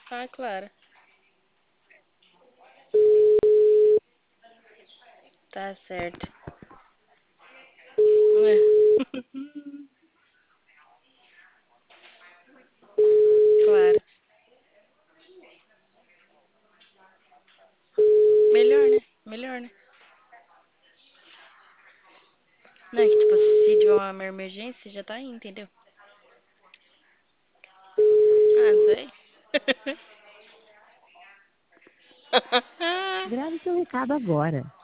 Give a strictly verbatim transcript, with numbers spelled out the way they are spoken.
Ah, claro. Tá certo. É. Claro. Melhor, né? Melhor, né? Não, é que tipo, se tiver uma emergência, já tá aí, entendeu? Ah, não sei. Grave seu recado agora.